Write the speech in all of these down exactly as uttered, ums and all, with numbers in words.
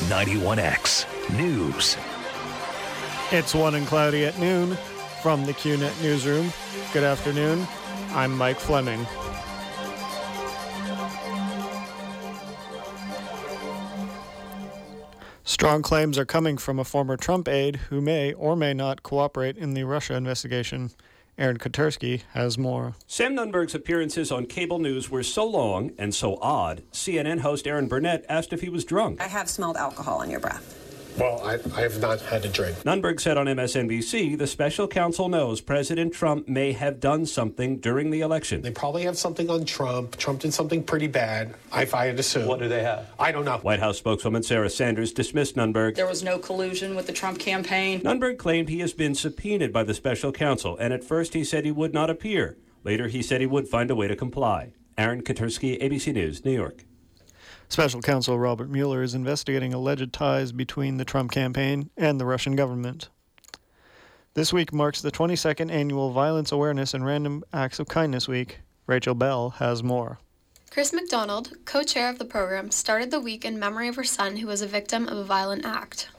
ninety-one X News. It's one and cloudy at noon from the Q net newsroom. Good afternoon. I'm Mike Fleming. Strong claims are coming from a former Trump aide who may or may not cooperate in the Russia investigation. Aaron Katersky has more. Sam Nunberg's appearances on cable news were so long and so odd, C N N host Aaron Burnett asked if he was drunk. I have smelled alcohol on your breath. Well, I, I have not had a drink. Nunberg said on M S N B C the special counsel knows President Trump may have done something during the election. They probably have something on Trump. Trump did something pretty bad, if I had assumed. What do they have? I don't know. White House spokeswoman Sarah Sanders dismissed Nunberg. There was no collusion with the Trump campaign. Nunberg claimed he has been subpoenaed by the special counsel, and at first he said he would not appear. Later he said he would find a way to comply. Aaron Katersky, A B C News, New York. Special counsel Robert Mueller is investigating alleged ties between the Trump campaign and the Russian government. This week marks the twenty-second annual Violence Awareness and Random Acts of Kindness Week. Rachel Bell has more. Chris McDonald, co-chair of the program, started the week in memory of her son who was a victim of a violent act.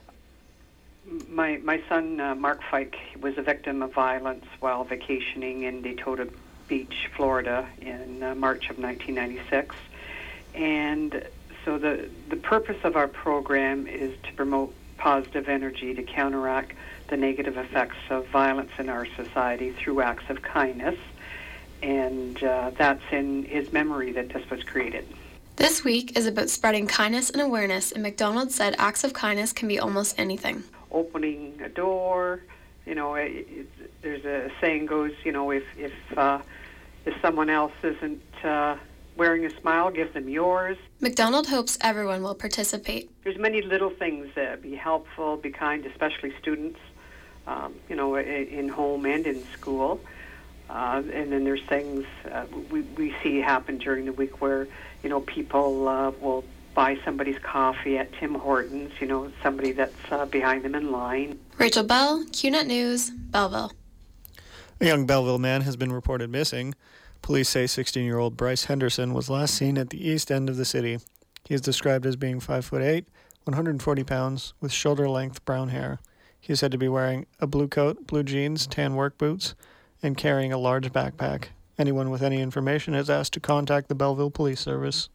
My my son, uh, Mark Fike, was a victim of violence while vacationing in Daytona Beach, Florida in uh, March of nineteen ninety-six. And so the, the purpose of our program is to promote positive energy to counteract the negative effects of violence in our society through acts of kindness. And uh, that's in his memory that this was created. This week is about spreading kindness and awareness, and McDonald said acts of kindness can be almost anything. Opening a door, you know, it, it, there's a saying goes, you know, if if uh, if someone else isn't uh, wearing a smile, give them yours. McDonald hopes everyone will participate. There's many little things that be helpful, be kind, especially students, um, you know, in home and in school. Uh, and then there's things uh, we, we see happen during the week where, you know, people uh, will buy somebody's coffee at Tim Hortons, you know, somebody that's uh, behind them in line. Rachel Bell, Q net News, Belleville. A young Belleville man has been reported missing. Police say sixteen-year-old Bryce Henderson was last seen at the east end of the city. He is described as being five foot eight, one hundred forty pounds, with shoulder-length brown hair. He is said to be wearing a blue coat, blue jeans, tan work boots, and carrying a large backpack. Anyone with any information is asked to contact the Belleville Police Service.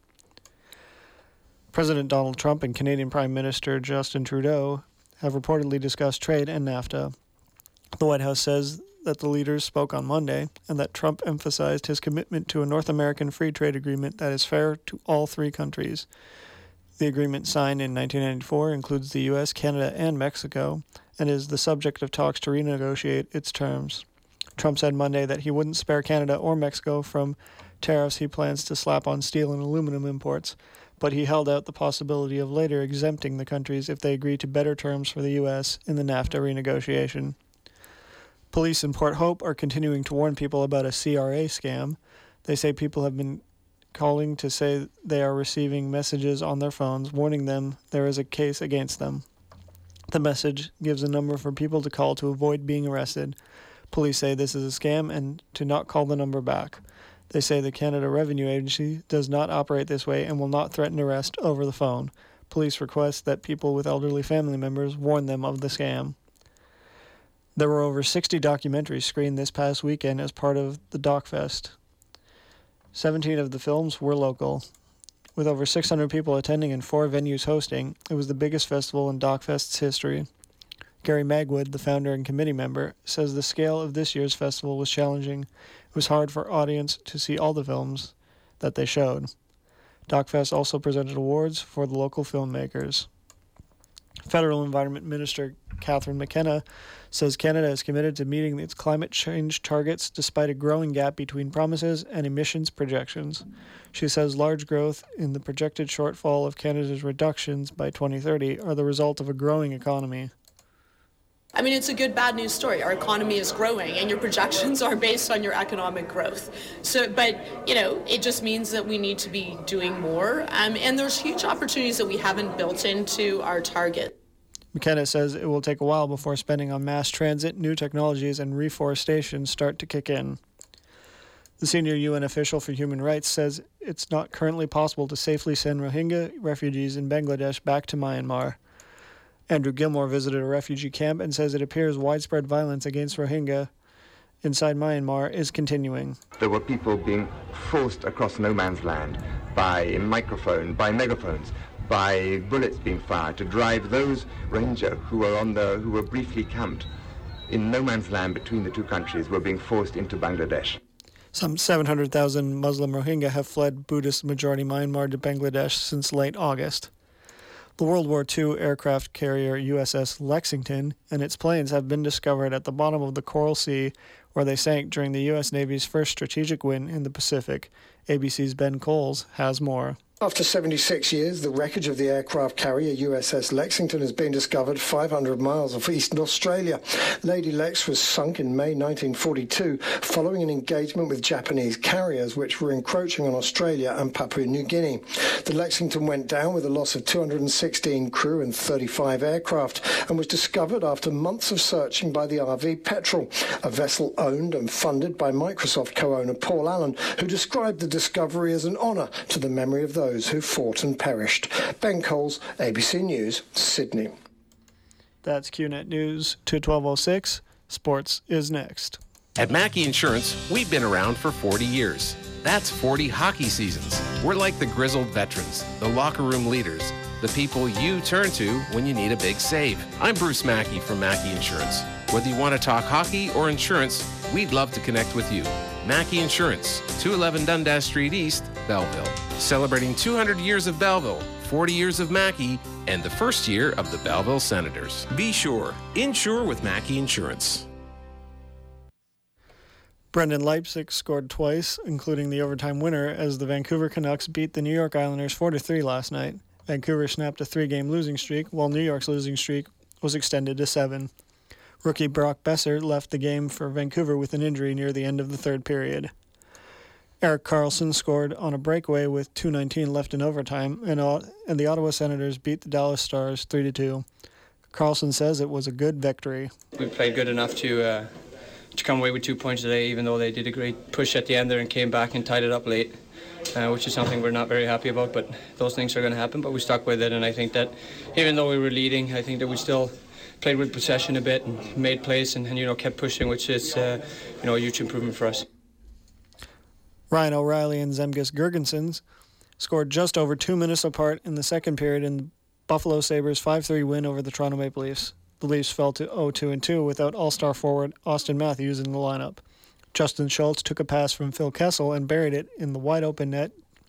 President Donald Trump and Canadian Prime Minister Justin Trudeau have reportedly discussed trade and NAFTA. The White House says that the leaders spoke on Monday and that Trump emphasized his commitment to a North American free trade agreement that is fair to all three countries. The agreement signed in nineteen ninety-four includes the U S, Canada, and Mexico and is the subject of talks to renegotiate its terms. Trump said Monday that he wouldn't spare Canada or Mexico from tariffs he plans to slap on steel and aluminum imports, but he held out the possibility of later exempting the countries if they agree to better terms for the U S in the NAFTA renegotiation. Police in Port Hope are continuing to warn people about a C R A scam. They say people have been calling to say they are receiving messages on their phones warning them there is a case against them. The message gives a number for people to call to avoid being arrested. Police say this is a scam and to not call the number back. They say the Canada Revenue Agency does not operate this way and will not threaten arrest over the phone. Police request that people with elderly family members warn them of the scam. There were over sixty documentaries screened this past weekend as part of the DocFest. seventeen of the films were local. With over six hundred people attending and four venues hosting, it was the biggest festival in DocFest's history. Gary Magwood, the founder and committee member, says the scale of this year's festival was challenging. It was hard for audience to see all the films that they showed. DocFest also presented awards for the local filmmakers. Federal Environment Minister Catherine McKenna says Canada is committed to meeting its climate change targets despite a growing gap between promises and emissions projections. She says large growth in the projected shortfall of Canada's reductions by twenty thirty are the result of a growing economy. I mean, it's a good bad news story. Our economy is growing, and your projections are based on your economic growth. So, but, you know, it just means that we need to be doing more. Um, and there's huge opportunities that we haven't built into our target. McKenna says it will take a while before spending on mass transit, new technologies, and reforestation start to kick in. The senior U N official for human rights says it's not currently possible to safely send Rohingya refugees in Bangladesh back to Myanmar. Andrew Gilmore visited a refugee camp and says it appears widespread violence against Rohingya inside Myanmar is continuing. There were people being forced across no man's land by microphone, by megaphones, by bullets being fired to drive those Rohingya who were on the who were briefly camped in no man's land between the two countries were being forced into Bangladesh. Some seven hundred thousand Muslim Rohingya have fled Buddhist-majority Myanmar to Bangladesh since late August. The World War Two aircraft carrier U S S Lexington and its planes have been discovered at the bottom of the Coral Sea, where they sank during the U S Navy's first strategic win in the Pacific. A B C's Ben Coles has more. After seventy-six years, the wreckage of the aircraft carrier U S S Lexington has been discovered five hundred miles off eastern Australia. Lady Lex was sunk in May nineteen forty-two following an engagement with Japanese carriers which were encroaching on Australia and Papua New Guinea. The Lexington went down with a loss of two hundred sixteen crew and thirty-five aircraft and was discovered after months of searching by the R V Petrel, a vessel owned and funded by Microsoft co-owner Paul Allen, who described the discovery as an honour to the memory of those who fought and perished. Ben Coles, A B C News, Sydney. That's Q Net News to twelve oh six. Sports is next. At Mackey Insurance, we've been around for forty years. That's forty hockey seasons. We're like the grizzled veterans, the locker room leaders, the people you turn to when you need a big save. I'm Bruce Mackey from Mackey Insurance. Whether you want to talk hockey or insurance, we'd love to connect with you. Mackey Insurance, two eleven Dundas Street East, Belleville. Celebrating two hundred years of Belleville, forty years of Mackey, and the first year of the Belleville Senators. Be sure. Insure with Mackey Insurance. Brendan Leipzig scored twice, including the overtime winner, as the Vancouver Canucks beat the New York Islanders four to three last night. Vancouver snapped a three-game losing streak, while New York's losing streak was extended to seven. Rookie Brock Besser left the game for Vancouver with an injury near the end of the third period. Erik Karlsson scored on a breakaway with two nineteen left in overtime, and, and the Ottawa Senators beat the Dallas Stars three to two. Karlsson says it was a good victory. We played good enough to uh, to come away with two points today, even though they did a great push at the end there and came back and tied it up late, uh, which is something we're not very happy about, but those things are going to happen, but we stuck with it, and I think that even though we were leading, I think that we still played with possession a bit and made plays and, and you know, kept pushing, which is uh, you know, a huge improvement for us. Ryan O'Reilly and Zemgus Girgensons scored just over two minutes apart in the second period in the Buffalo Sabres' five three win over the Toronto Maple Leafs. The Leafs fell to oh two and two without all-star forward Austin Matthews in the lineup. Justin Schultz took a pass from Phil Kessel and buried it in the wide-open net,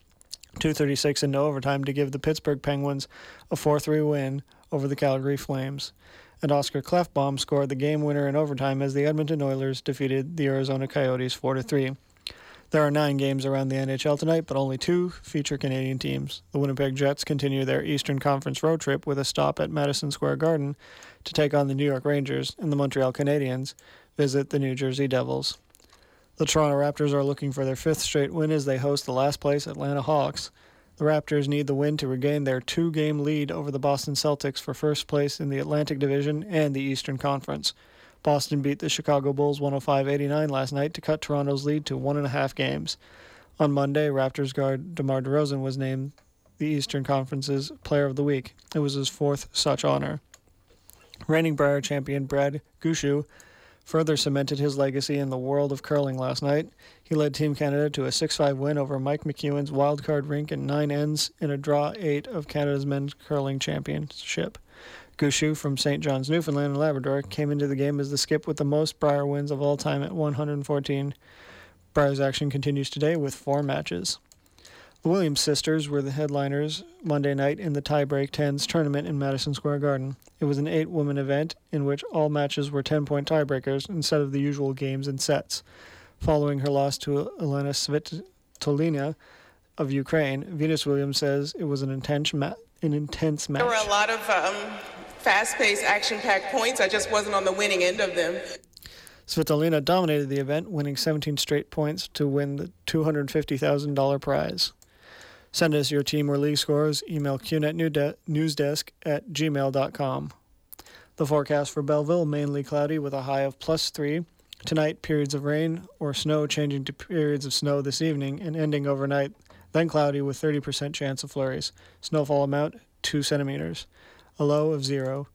two thirty-six into overtime, to give the Pittsburgh Penguins a four three win over the Calgary Flames. And Oscar Klefbom scored the game winner in overtime as the Edmonton Oilers defeated the Arizona Coyotes four to three. There are nine games around the N H L tonight, but only two feature Canadian teams. The Winnipeg Jets continue their Eastern Conference road trip with a stop at Madison Square Garden to take on the New York Rangers, and the Montreal Canadiens visit the New Jersey Devils. The Toronto Raptors are looking for their fifth straight win as they host the last-place Atlanta Hawks. The Raptors need the win to regain their two-game lead over the Boston Celtics for first place in the Atlantic Division and the Eastern Conference. Boston beat the Chicago Bulls one oh five eighty-nine last night to cut Toronto's lead to one and a half games. On Monday, Raptors guard DeMar DeRozan was named the Eastern Conference's Player of the Week. It was his fourth such honor. Reigning Brier champion Brad Gushue further cemented his legacy in the world of curling last night. He led Team Canada to a six five win over Mike McEwen's wildcard rink in nine ends in a draw eight of Canada's men's curling championship. Gushue from Saint John's, Newfoundland and Labrador came into the game as the skip with the most Brier wins of all time at one hundred fourteen. Brier's action continues today with four matches. The Williams sisters were the headliners Monday night in the Tiebreak Tens tournament in Madison Square Garden. It was an eight-woman event in which all matches were ten-point tiebreakers instead of the usual games and sets. Following her loss to Elena Svitolina of Ukraine, Venus Williams says it was an intense, ma- an intense match. There were a lot of um, fast-paced, action-packed points. I just wasn't on the winning end of them. Svitolina dominated the event, winning seventeen straight points to win the two hundred fifty thousand dollars prize. Send us your team or league scores. Email Q net newsdesk at gmail dot com. The forecast for Belleville, mainly cloudy with a high of plus three. Tonight, periods of rain or snow changing to periods of snow this evening and ending overnight. Then cloudy with thirty percent chance of flurries. Snowfall amount, two centimeters. A low of zero.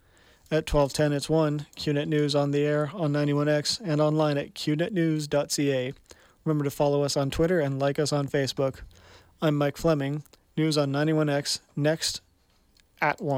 At twelve ten, it's one. Q net News on the air on ninety-one X and online at q net news dot c a. Remember to follow us on Twitter and like us on Facebook. I'm Mike Fleming. News on ninety-one X next at one.